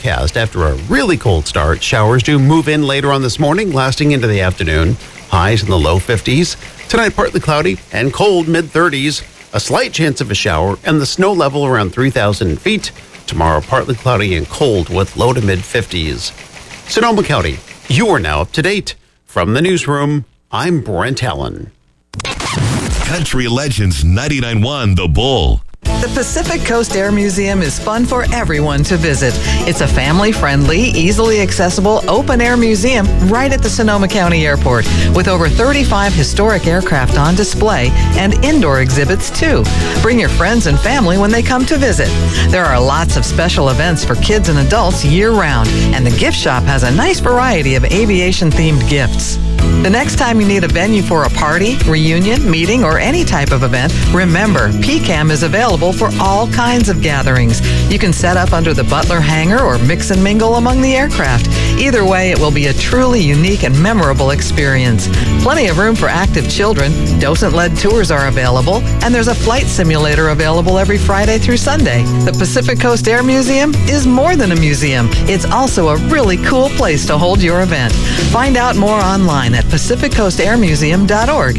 forecast. After a really cold start, showers do move in later on this morning, lasting into the afternoon. Highs in the low 50s. Tonight, partly cloudy and cold, mid-30s. A slight chance of a shower, and the snow level around 3,000 feet. Tomorrow, partly cloudy and cold with low to mid-50s. Sonoma County, you are now up to date. From the newsroom, I'm Brent Allen. Country Legends 99.1 The Bull. The Pacific Coast Air Museum is fun for everyone to visit. It's a family-friendly, easily accessible, open-air museum right at the Sonoma County Airport with over 35 historic aircraft on display and indoor exhibits, too. Bring your friends and family when they come to visit. There are lots of special events for kids and adults year-round, and the gift shop has a nice variety of aviation-themed gifts. The next time you need a venue for a party, reunion, meeting, or any type of event, remember, PCAM is available for all kinds of gatherings. You can set up under the Butler hangar or mix and mingle among the aircraft. Either way, it will be a truly unique and memorable experience. Plenty of room for active children. Docent-led tours are available, and there's a flight simulator available every Friday through Sunday. The Pacific Coast Air Museum is more than a museum. It's also a really cool place to hold your event. Find out more online at PacificCoastAirMuseum.org.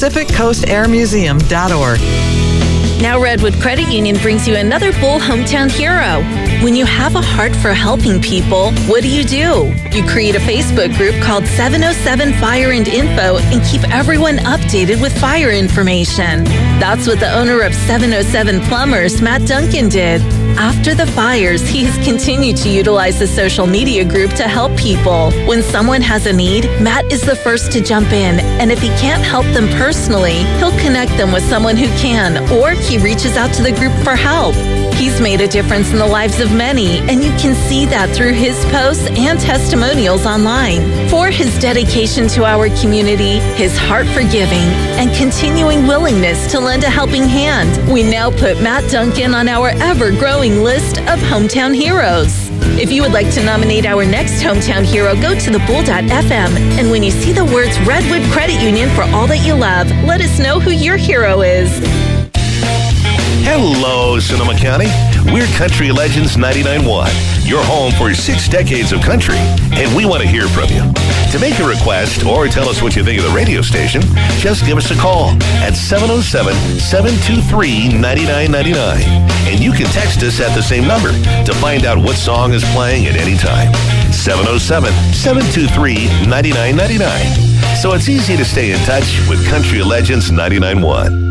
PacificCoastAirMuseum.org. Now Redwood Credit Union brings you another Bull Hometown Hero. When you have a heart for helping people, what do? You create a Facebook group called 707 Fire and Info and keep everyone updated with fire information. That's what the owner of 707 Plumbers, Matt Duncan, did. After the fires, he has continued to utilize the social media group to help people. When someone has a need, Matt is the first to jump in, and if he can't help them personally, he'll connect them with someone who can, or he reaches out to the group for help. He's made a difference in the lives of many, and you can see that through his posts and testimonials online. For his dedication to our community, his heart for giving, and continuing willingness to lend a helping hand, we now put Matt Duncan on our ever-growing list of Hometown Heroes. If you would like to nominate our next Hometown Hero, go to thebull.fm, and when you see the words Redwood Credit Union for all that you love, let us know who your hero is. Hello, Sonoma County. We're Country Legends 99.1, your home for 6 decades of country, and we want to hear from you. To make a request or tell us what you think of the radio station, just give us a call at 707-723-9999. And you can text us at the same number to find out what song is playing at any time. 707-723-9999. So it's easy to stay in touch with Country Legends 99.1.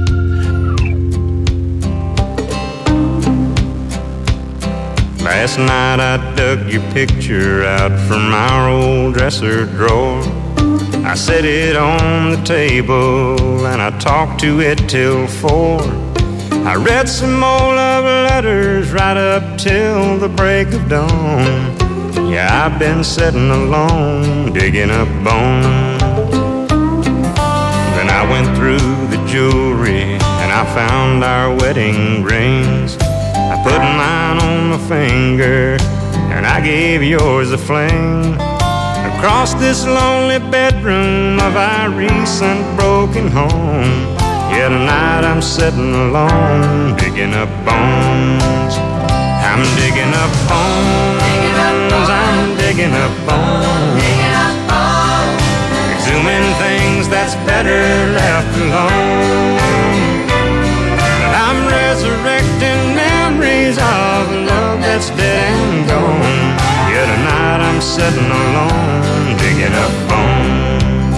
Last night I dug your picture out from our old dresser drawer. I set it on the table and I talked to it till 4. I read some old love letters right up till the break of dawn. Yeah, I've been sitting alone, digging up bones. Then I went through the jewelry and I found our wedding rings. I put mine on my finger and I gave yours a fling. Across this lonely bedroom of our recent broken home, yeah, tonight I'm sitting alone, digging up bones. I'm digging up bones, I'm digging up bones, exhuming things that's better left alone. But I'm resurrecting memories of love that's dead and gone. Yeah, tonight I'm sitting alone, digging up bones.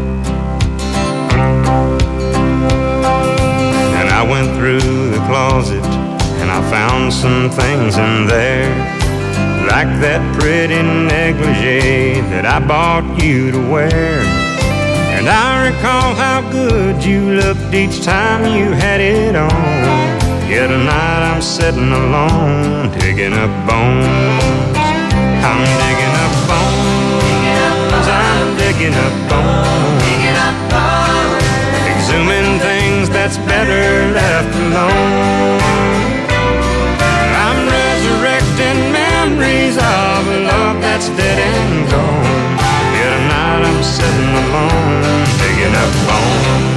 And I went through the closet and I found some things in there, like that pretty negligee that I bought you to wear. And I recall how good you looked each time you had it on. Yeah, tonight I'm sitting alone, digging up bones. I'm digging up bones, I'm digging up bones, exhuming things that's better left alone. I'm resurrecting memories of a love that's dead and gone. Yeah, tonight I'm sitting alone, digging up bones.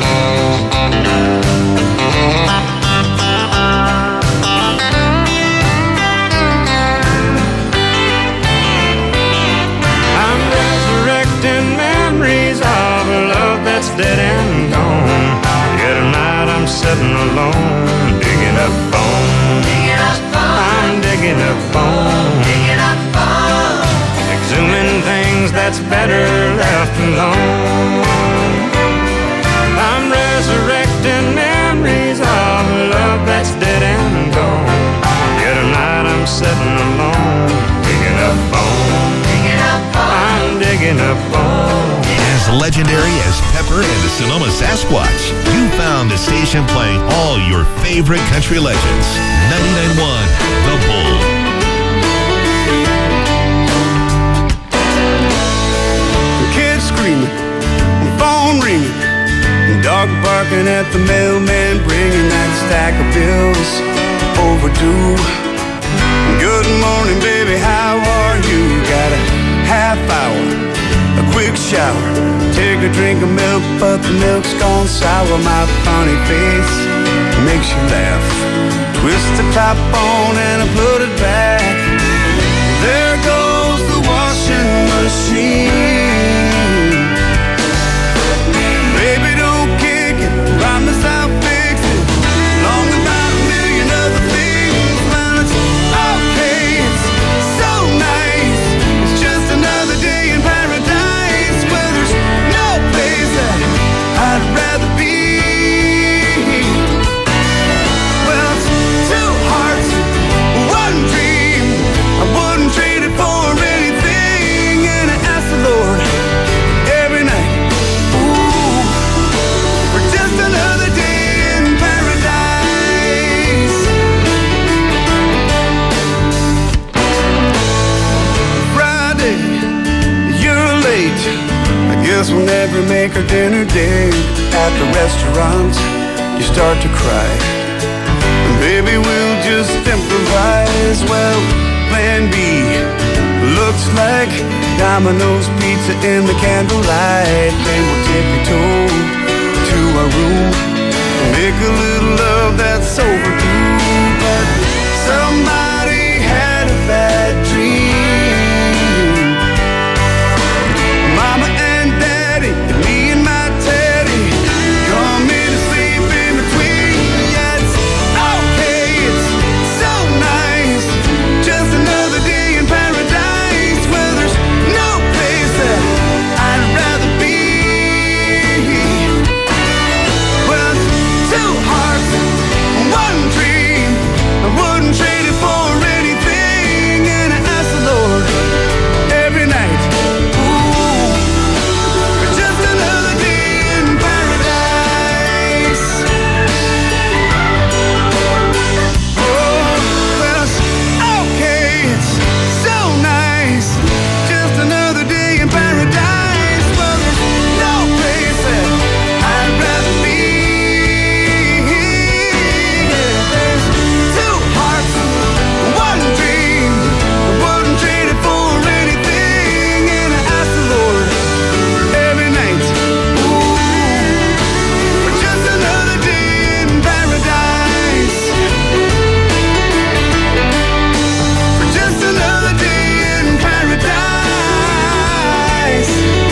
that's better left alone. I'm resurrecting memories of love that's dead and gone. Yet tonight I'm sitting alone, digging up bones. I'm digging up bones. As legendary as Pepper and the Sonoma Sasquatch, you found the station playing all your favorite country legends. 99.1 The Bull. Kids screaming, phone ringing, dog barking at the mailman, bringing that stack of bills overdue. Good morning, baby, how are you? Got a half hour, a quick shower, take a drink of milk, but the milk's gone sour. My funny face makes you laugh. Twist the top on and I put it back. There goes the washing machine. Baby, don't kick it, promise I'll fix it. Long about a million other things. Well, it's okay, it's so nice. It's just another day in paradise where there's no place that I'd rather be. Well, it's two hearts, one dream. I wouldn't trade it for anything. And I ask the Lord every night, ooh, for just another day in paradise. Friday, you're late. I guess we'll never make our dinner date. At the restaurant, you start to cry. And baby, we'll just improvise. Well, plan B looks like Domino's pizza in the candlelight. Then we'll tippy-toe to our room, make a little love that's overdue. But somebody had a bad dream. Mama and Daddy, and me and my Teddy, come in to sleep in between. Yeah, it's okay, it's so nice. Just another day in paradise where there's no place that I'd rather be. Well, it's two hearts, one dream. I wouldn't trade it for anything. And I ask the Lord every night, ooh, for just another day in paradise. Oh, well, it's okay, it's so nice. Just another day in paradise. Well, there's no place that I'd rather be. There's two hearts, one dream. I wouldn't trade it for anything. And I ask the Lord every night, ooh, for just another day in paradise. For just another day in paradise.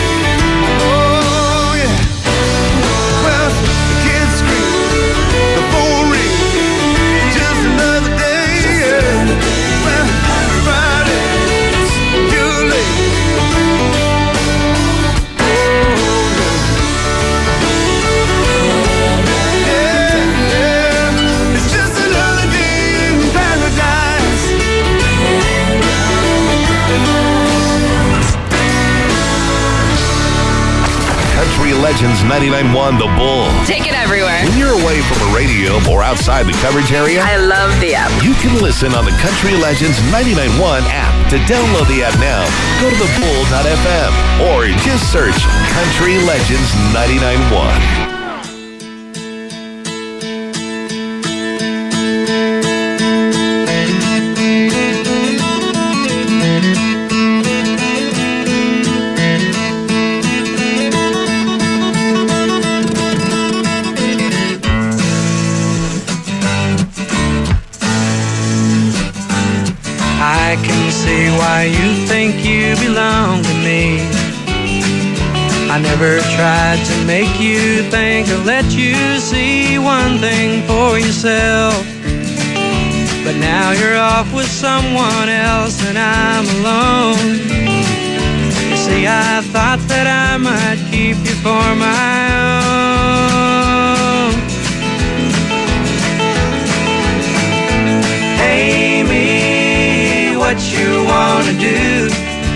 Oh, yeah. Well, the kids scream, the phone rings, just another day, yeah. Well, Friday, you're late. Yeah, it's just another day in paradise. Country Legends 99.1 The Bull. Take it everywhere. When you're away from a radio or outside the coverage area, I love the app. you can listen on the Country Legends 99.1 app. To download the app now, go to thebull.fm or just search Country Legends 99.1. I can see why you think you belong to me. I never tried to make you think or let you see one thing for yourself. But now you're off with someone else and I'm alone. You see, Maybe I thought that I might keep you for my own. Amy, what you wanna do?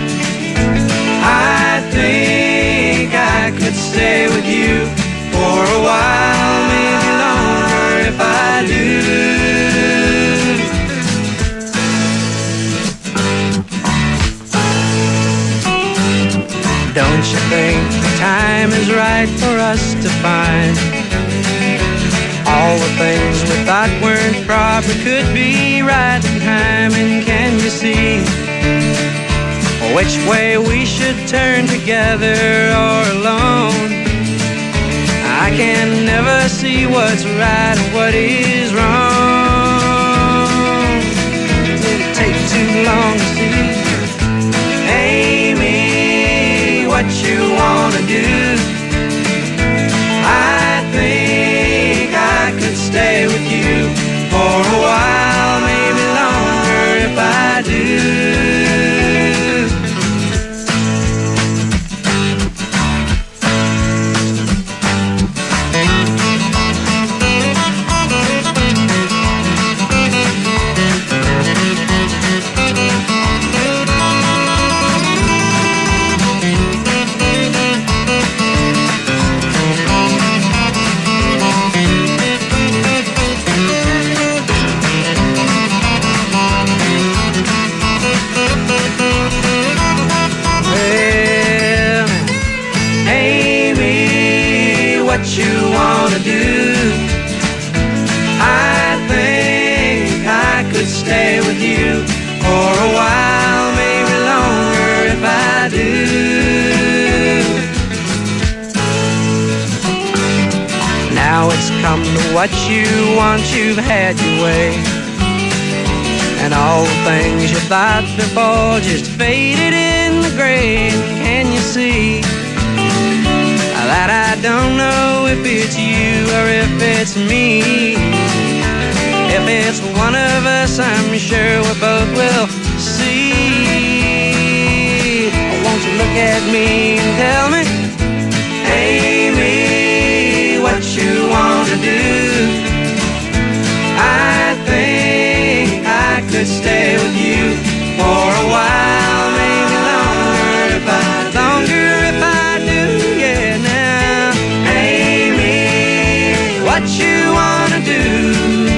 I think I could stay with you for a while, maybe longer if I do. Don't you think the time is right for us to find all the things we thought weren't proper could be right in time? And can you see which way we should turn, together or alone? I can never see what's right and what is wrong. Did it take too long to see? Amy, what you wanna do? I think I could stay with you for a while, maybe longer if I do. What you wanna do? I think I could stay with you for a while, maybe longer if I do. Now it's come to what you want, you've had your way, and all the things you thought before just faded in the gray. Can you see that I don't know if it's you or if it's me? If it's one of us, I'm sure we both will see. Won't you look at me and tell me, Amy, what you wanna do? I think I could stay with you for a while, maybe longer if I do, yeah. Now, Amy, what you wanna do?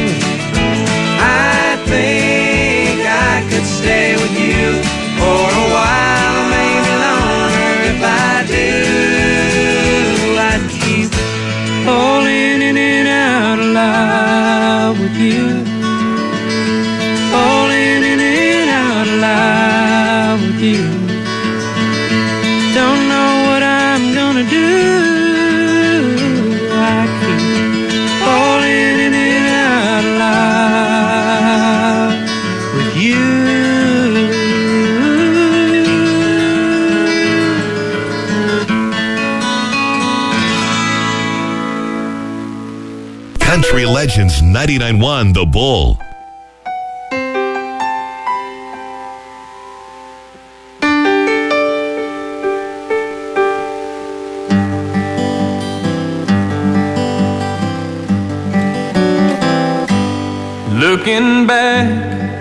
I think I could stay with you for a while, maybe longer if I do. I'd keep falling in and out of love with you, falling in and out of love with you. Don't know what I'm gonna do. I keep falling in and out of love with you. Country Legends 99.1 The Bull. Looking back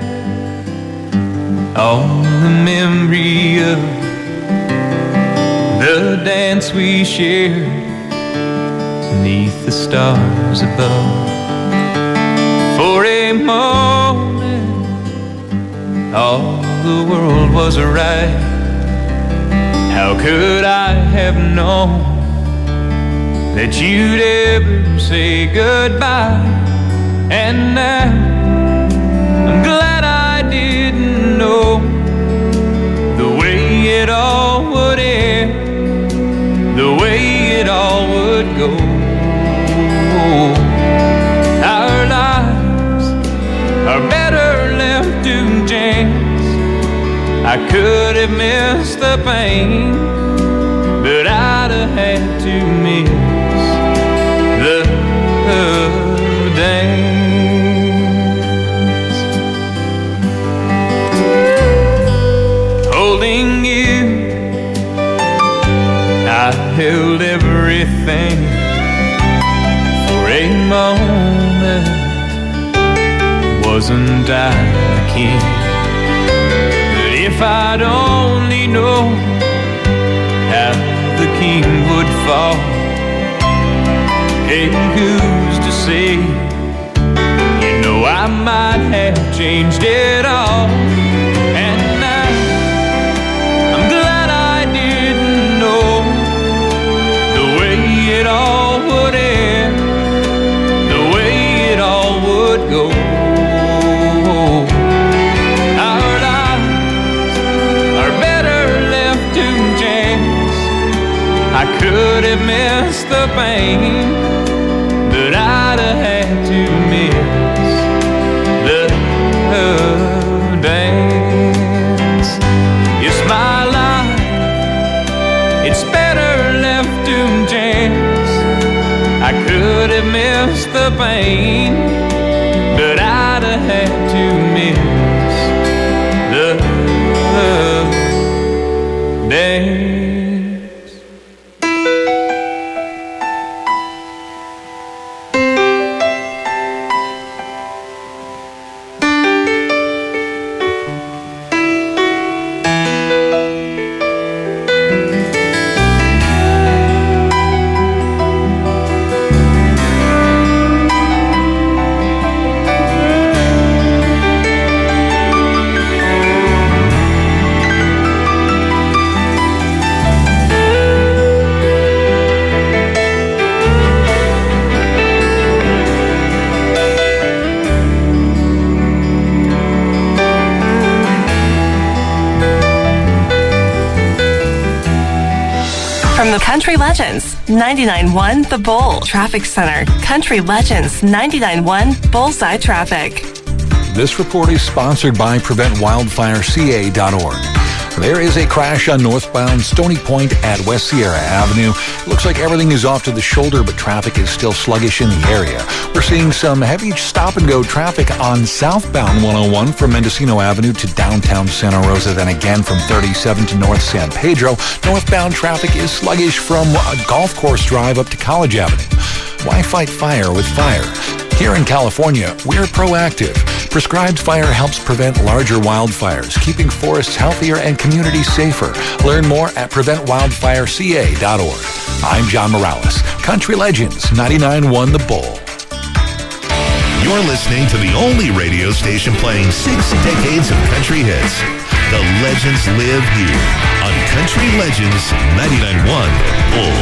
on the memory of the dance we shared beneath the stars above. For a moment, all the world was right. How could I have known that you'd ever say goodbye? And now I'm glad I didn't know the way it all would end, the way it all would go. Our lives are better left to chance. I could have missed the pain, but I'd have had to miss the dance. Holding you wasn't I the king? But if I'd only known how the king would fall, hey, who's to say? You know, I might have changed it all. And now I'm glad I didn't know the way it all would end, the way it all would go. Our lives are better left to chance. I could have missed the pain, but I'd have had to miss the dance. It's my life, it's better left to chance. I could have missed the pain, but I'd have had to miss the dance. From the Country Legends 99.1 The Bull Traffic Center, Country Legends 99.1 Bullseye Traffic. This report is sponsored by PreventWildfireCA.org. There is a crash on northbound Stony Point at West Sierra Avenue. Looks like everything is off to the shoulder, but traffic is still sluggish in the area. We're seeing some heavy stop-and-go traffic on southbound 101 from Mendocino Avenue to downtown Santa Rosa, then again from 37 to North San Pedro. Northbound traffic is sluggish from Golf Course Drive up to College Avenue. Why fight fire with fire? Here in California, we're proactive. Prescribed Fire helps prevent larger wildfires, keeping forests healthier and communities safer. Learn more at PreventWildfireCA.org. I'm John Morales, Country Legends 99.1 The Bull. You're listening to the only radio station playing 6 decades of country hits. The legends live here on Country Legends 99.1 The Bull.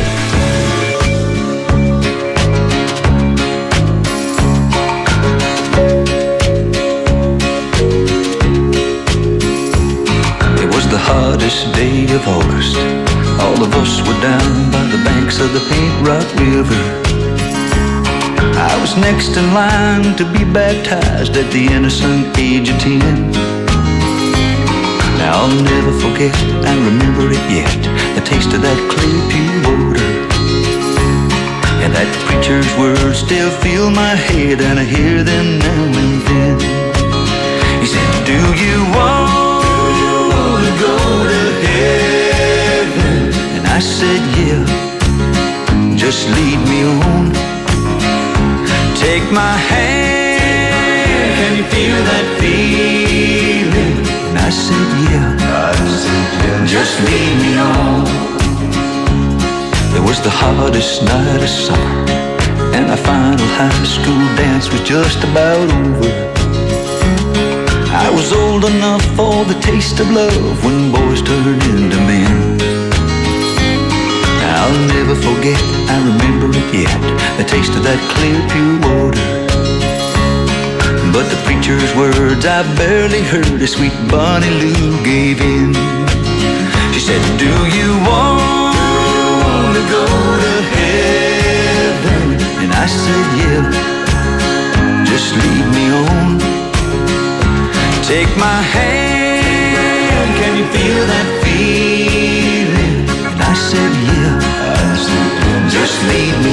The hottest day of August, all of us were down by the banks of the Paint Rock River. I was next in line to be baptized at the innocent age of 10. Now I'll never forget, I remember it yet, the taste of that clear pure water. And that preacher's words still fill my head, and I hear them now and then. He said, do you want to go to heaven? And I said, yeah, just lead me on. Take my hand, can you feel that feeling? And I said, yeah, just lead me on. It was the hottest night of summer, and our final high school dance was just about over. I was old enough for the taste of love when boys turned into men. I'll never forget, I remember it yet, the taste of that clear pure water. But the preacher's words I barely heard as sweet Bonnie Lou gave in. She said, do you want to go to heaven? And I said, yeah, just lead me on. Take my hand, can you feel that feeling? And I said, yeah, just lead me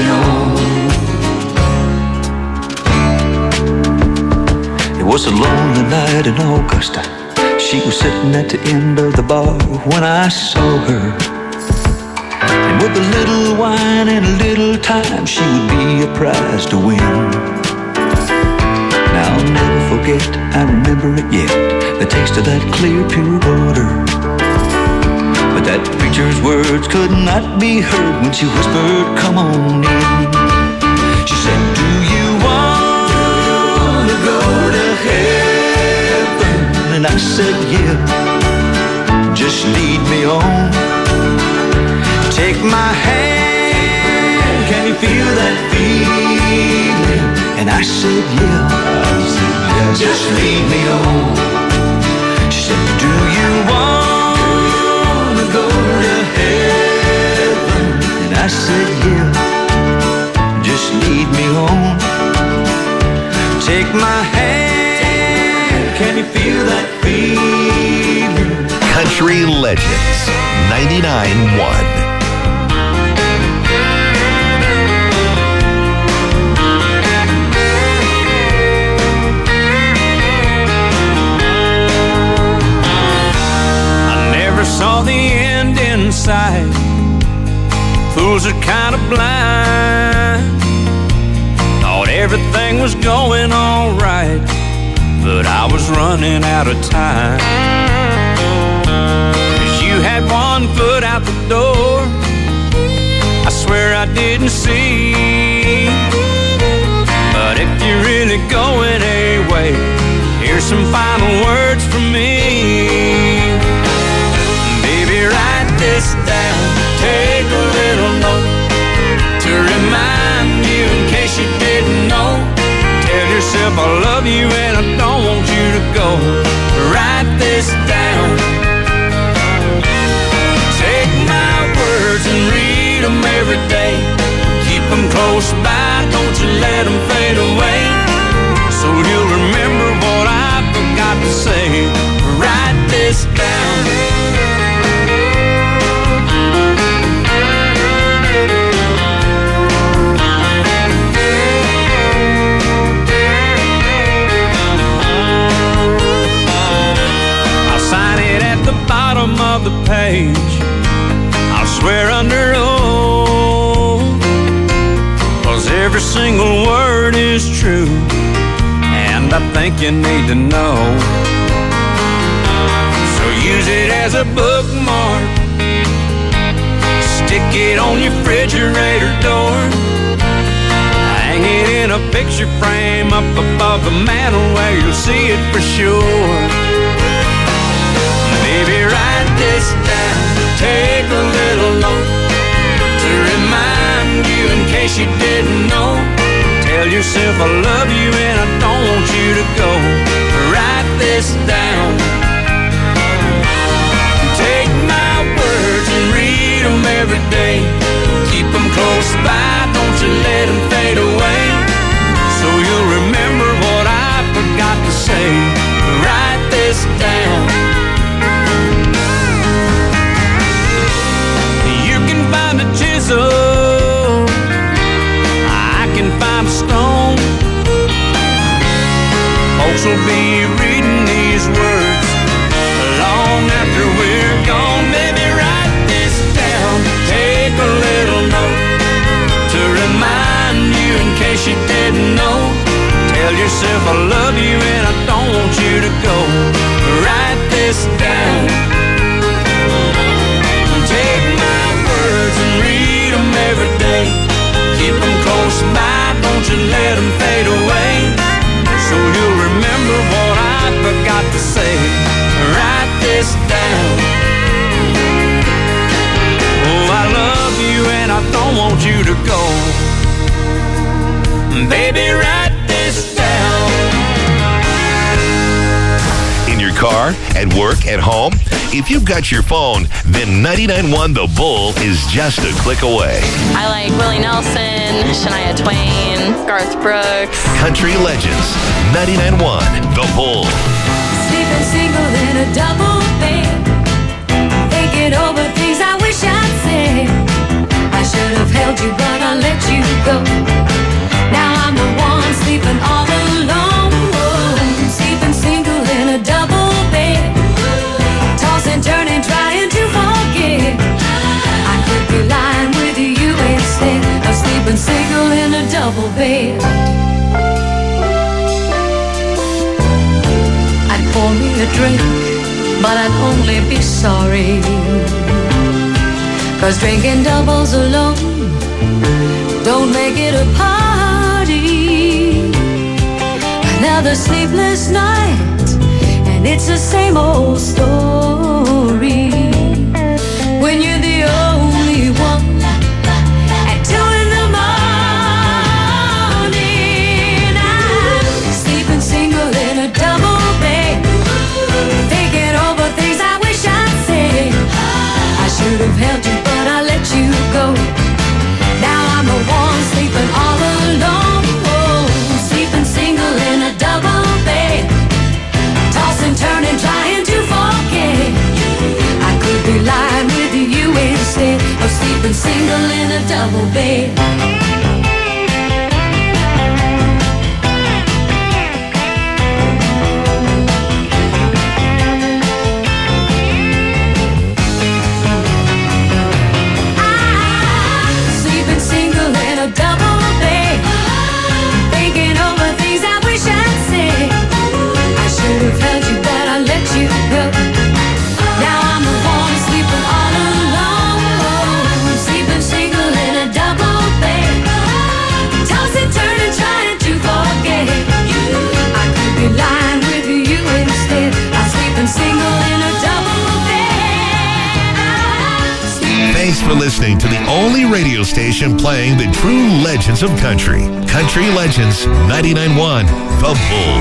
on. It was a lonely night in Augusta. She was sitting at the end of the bar when I saw her. And with a little wine and a little time, she would be a prize to win. I'll never forget, I remember it yet, the taste of that clear, pure water. But that preacher's words could not be heard when she whispered, come on in. She said, do you want to go to heaven? And I said, yeah, just lead me on. Take my hand, can you feel that feeling? And I said, yeah, just lead me on. She said, do you want to go to heaven? And I said, yeah, just lead me on. Take my hand, can you feel that feeling? Country Legends 99.1. Saw the end in sight. Fools are kind of blind. Thought everything was going all right, but I was running out of time. 'Cause you had one foot out the door, I swear I didn't see. But if you're really going away, here's some final words from me. Write this down, take a little note to remind you in case you didn't know. Tell yourself I love you and I don't want you to go. Write this down. Take my words and read them every day. Keep them close by, don't you let them fade away. So you'll remember what I forgot to say. Write this down. Of the page, I'll swear under oath, 'cause every single word is true, and I think you need to know. So use it as a bookmark, stick it on your refrigerator door, hang it in a picture frame up above the mantle where you'll see it for sure. Baby, write this down, take a little note to remind you in case you didn't know. Tell yourself I love you and I don't want you to go. Write this down. Take my words and read them every day. Keep them close by, don't you let them fade away. So you'll remember what I forgot to say. Write this down. Find a chisel, I can find a stone. Folks will be reading these words long after we're gone. Baby, write this down, take a little note to remind you in case you didn't know. Tell yourself I love you and I don't want you to go. Write this down. Take my words and read them every day. Keep them close by, don't you let them fade away. So you'll remember what I forgot to say. Write this down. Oh, I love you and I don't want you to go. Baby, write this down. In your car, at work, at home, if you've got your phone, then 99.1 The Bull is just a click away. I like Willie Nelson, Shania Twain, Garth Brooks. Country Legends 99.1 The Bull. Sleeping single in a double bed, thinking over things I wish I'd said. I should have held you, but I let you go. Now I'm the one sleeping all alone. Sleeping single in a double bed, tossing, turning, trying to forget. I could be lying with you instead of sleeping single in a double bed. a drink, but I'd only be sorry. 'Cause drinking doubles alone don't make it a party. Another sleepless night, and it's the same old story. When you're the only one at 2 in the morning, I'm sleeping single in a double bed, thinking over things I wish I'd said. I should have held you, but I let you go. Now I'm the one sleeping all alone, sleeping single in a double bed, tossing, turning, trying to forget. I could be lying with you instead of sleeping single in a double bed. Thanks for listening to the only radio station playing the true legends of country. Country Legends 99.1 The Bull.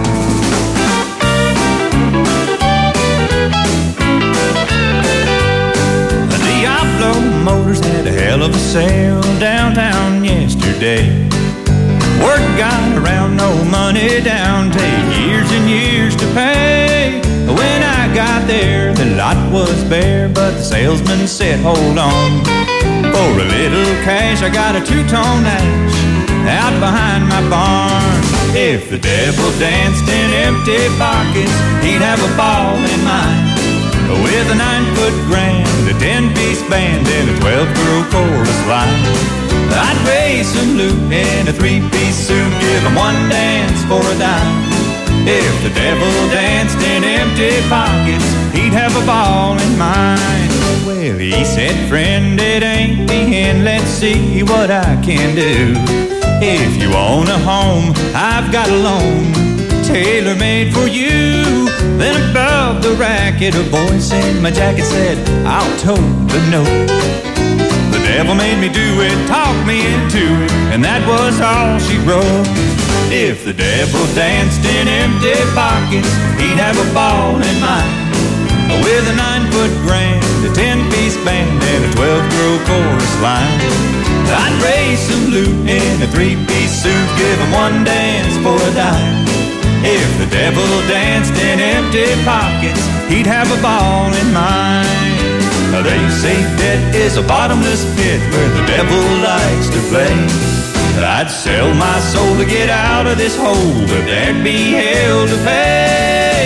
Diablo Motors had a hell of a sale downtown yesterday. Word got around, no money down, take years and years to pay. When I got there, the lot was bare, but the salesman said, hold on. For a little cash, I got a 2-tone ash out behind my barn. If the devil danced in empty pockets, he'd have a ball in mine. With a 9-foot grand, a 10-piece band, and a 12-girl chorus line. I'd raise some loot in a 3-piece suit, give 'em one dance for a dime. If the devil danced in empty pockets, he'd have a ball in mine. Well, he said, friend, it ain't the end, let's see what I can do. If you own a home, I've got a loan, tailor-made for you. Then above the racket, a voice in my jacket said, I'll tote the note. The devil made me do it, talked me into it, and that was all she wrote. If the devil danced in empty pockets, he'd have a ball in mine. With a 9-foot grand, a 10-piece band, and a 12-girl chorus line. I'd raise some loot in a 3-piece suit, give 'em one dance for a dime. If the devil danced in empty pockets, he'd have a ball in mine. Now they say debt is a bottomless pit where the devil likes to play. I'd sell my soul to get out of this hole, but there'd be hell to pay.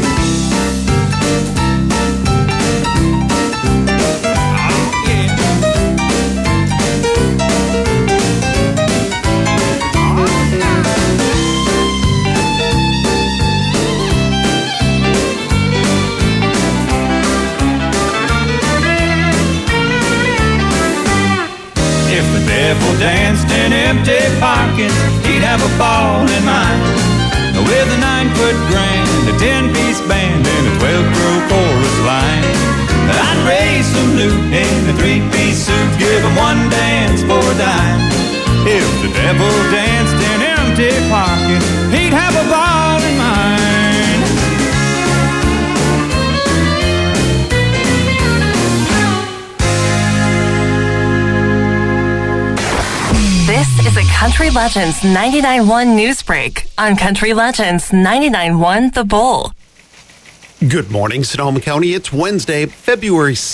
Devil danced in empty pockets, he'd have a ball in mine. With a 9-foot grand, a 10-piece band, and a 12-girl chorus line. I'd raise some loot in a 3-piece suit, give 'em one dance for a dime. If the devil danced in empty pockets, he'd have a ball in mine. This is a Country Legends 99.1 News Break on Country Legends 99.1 The Bull. Good morning, Sonoma County. It's Wednesday, February